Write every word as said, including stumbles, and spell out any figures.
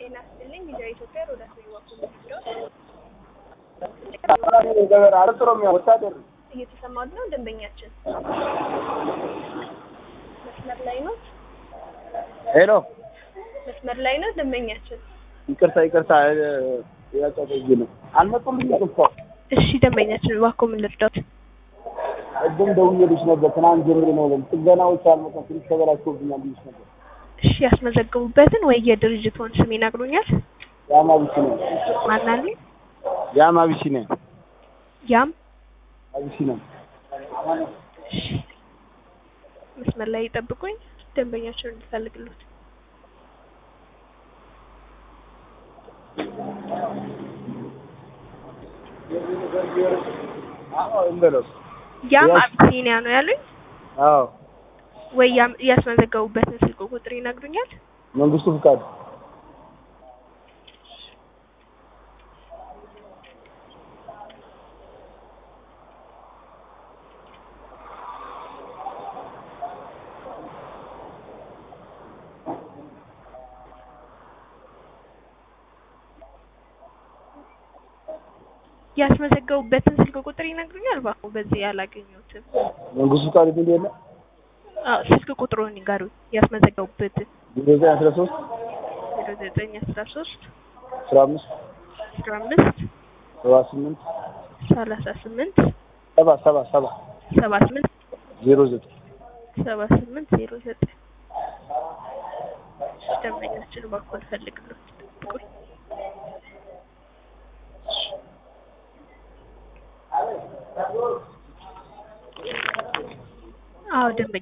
ጤና ይስጥልኝ ቪዲዮ ኢትዮጵያ ሮዳስ ነው ወኩል ነገር አርጥሮም ወታደር እየተሰማው ነው ደንበኛችን መስመር ላይ ነው ሄሎ መስመር ላይ ነው ደንበኛችን ይቅርታ ይቅርታ ያጫውተኝ ነው አልመጡልኝ እኮ እሺ ደንበኛችን ዋኮ ምን ልርዳት እድም ደውዬልሽ ነበር ትናንት ጀምሮ ነው ጥገናዎች አልመጣም ትንሽ ተበላሽቶብኛል ብዬሽ ነበር እሺ ያስመዘገቡበትን ወይ የድርጅቱን ስም ይነግሩኛል ያማቢሲኔ ማናሊ ያማቢሲኔ ያም አቢሲኔ እሺ መስመር ላይ ይጠብቁኝ ደንበኛችን እንፈልግሉት አዎ እንበለው ያም አቢሲኒያ ነው ያሉኝ አዎ ወይ ያም ያስመዘገቡበትን ስልክ ቁጥር ይነግሩኛል መንግስቱ ፍቃድ ያስመዘገቡበትን ስልክ ቁጥር ይነግሩኛል ባኮ በዚህ ያላገኙትም መንግስቱ ፍቃድ እንደለ አዎ ስልክ ቁጥሩን ይጋሩ ያስመዘገቡበትን ዜሮ ዘጠኝ አስራ ሶስት ዜሮ ዘጠኝ አስራ ሶስት አስራ አምስት አስራ አምስት ሰባ ስምንት ሰላሳ ስምንት ሰባ ሰባ ሰባ ሰባ ስምንት ዜሮ ዘጠኝ ሰባ ስምንት ዜሮ ዘጠኝ ደንበኛችን ባኮ ፈልግሉት ጥቁኝ አዎ ደንበኛ